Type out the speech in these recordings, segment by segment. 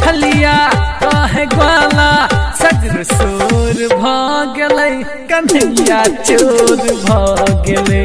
छलिया काहे ग्वाला सगर सोर भ गेलै कन्हैया चोर भ गेलै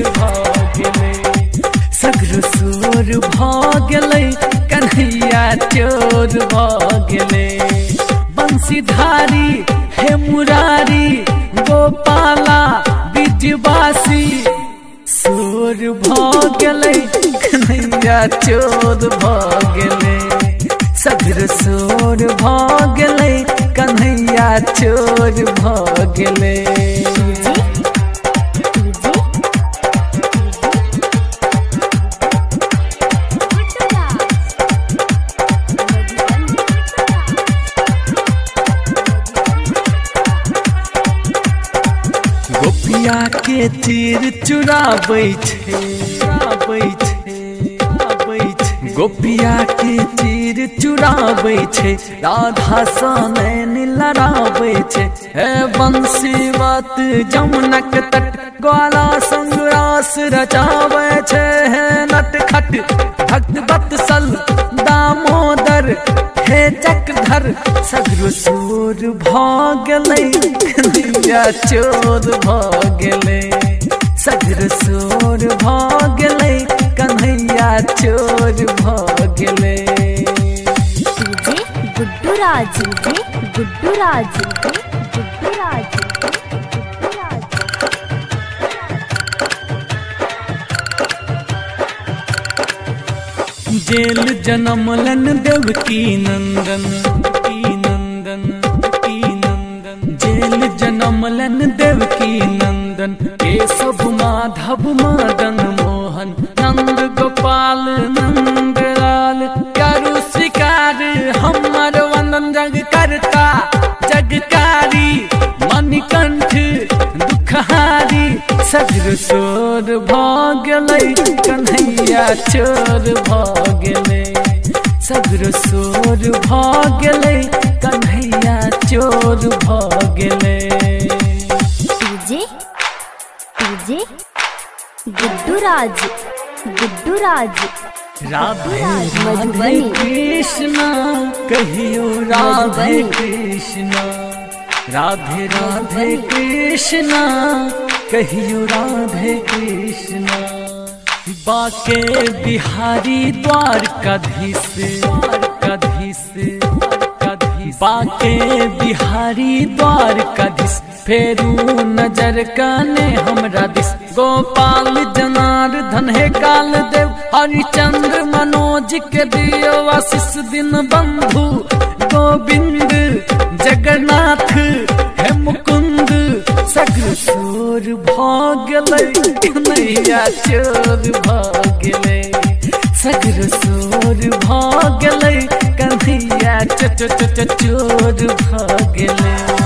सगर सोर भ गेलै कन्हैया चोर भ गेलै बंशीधारी हे मुरारी गोपाला विद्यवासी सोर भ गेलै कन्हैया चोर भ गेलै सगर सोर भ गेलै कन्हैया चोर भ गेलै गोपिया के तीर चुराबै छै गोपिया के तीर चुराबै छै राधा सँ नैन लड़ाबै छै हे बंशीवत जमुनक तट ग्वाला संग रास रचाबै छै हे नटखट भक्त वत्सल दामोदर हे चक्रधर सगर सोर भ गेलै कन्हैया चोर भ गेलै सगर सोर भ गेलै कन्हैया चोर भ गेलै गुड्डू राज जेल जनमलन देवकी नंदन जेल जनमलन देवकी नंदन केशव माधव मदन मोहन नंद गोपाल नंद लाल करू शिकार हमर वंदन जग करता जगकारी मणिकंठ दुखहारी सगर सोर भ गेलै कन्हैया चोर भ गेलै सगर सोर भ गेलै कन्हैया चोर भ गेलै गुड्डू राज राधे राधे कृष्णा कहियो राधे कृष्णा राधे राधे कृष्णा कहियो राधे कृष्णा बाके बिहारी द्वारकाधीश बाके बिहारी द्वारकाधीश फेरू नजर कने हमरा दिस गोपाल जनार्दन हे काल देव हरिचंद्र मनोज के दियो आशीष दिन बंधु गोविंद जगन्नाथ हे मुकुंद सगर सोर भ गेलै कन्हैया चोर भ गेलै सगर सोर भ गेलै कन्हैया चोर भ गेलै।